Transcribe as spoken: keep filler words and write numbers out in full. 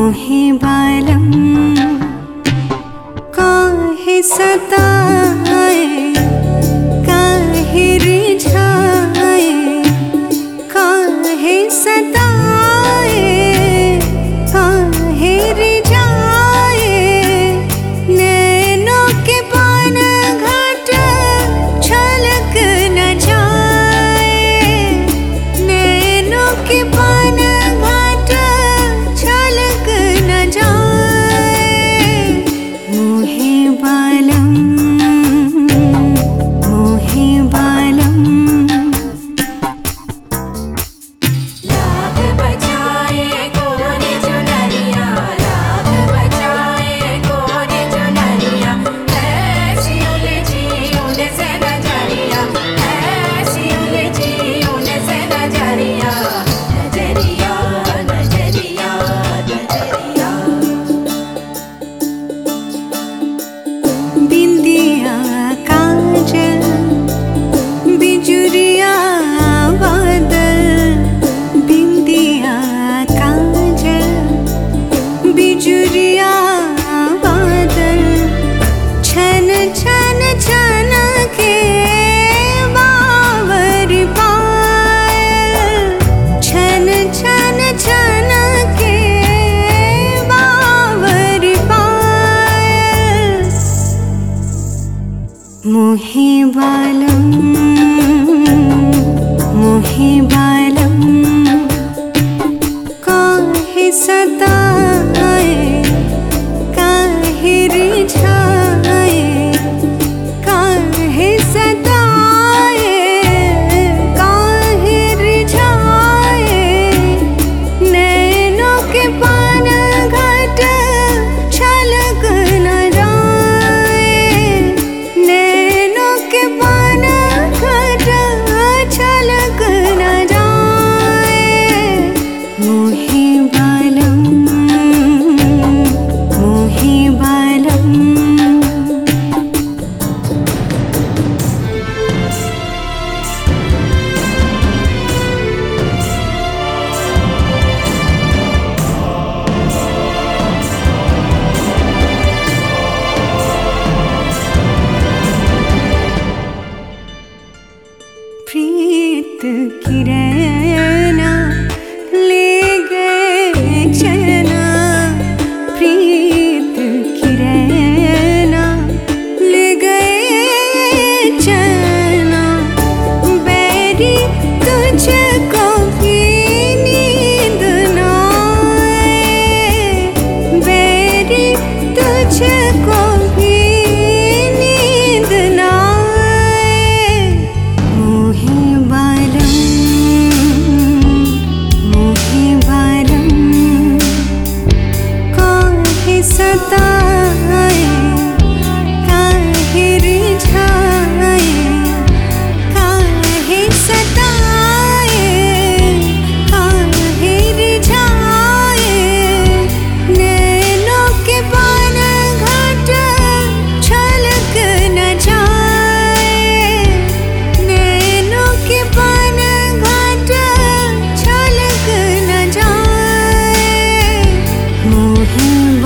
मोहे बालम काहे सताए, काहे रिझाए, काहे सताए, काहे रिझाए। नैनों के पान घाट छलक न जाए, नैनों के पान घाट छलक न जाए। मोहे बालम, मोहे बालम। लाख बचाए कौन चुनरिया, लाख बचाए कौन चुनरिया। ऐसी उलझी उनसे नजरिया, ऐसी उलझी उनसे नजरिया। नजरिया नजरिया नजरिया। बिंदिया काजल बिजुरिया बादल, बिंदिया काजल बिजुरिया बादल। छन छन छन के बावर पायल, छन छन छन के बावर पायल। मोहे बालम, मोहे बालम। काहे सताए, काहे रिझाए, काहे सताए, काहे रिझाए। नैनों के पान घाट छलक न जाए, नैनों के पान घाट छलक न जाए। मोहे बालम, मोहे बालम। प्रीत की रैना ले गए चैना, प्रीत की रैना ले गए चैना। बैरी तुझको भी नींद न आए, बैरी तुझको भी नींद न आए। मोहे बालम, मोहे बालम। काहे सताए, काहे रिझाए, काहे सताए, काहे रिझाए। नैनों के पान घाट छलक न जाए, नैनों के पान घाट छलक न जाए। मोहे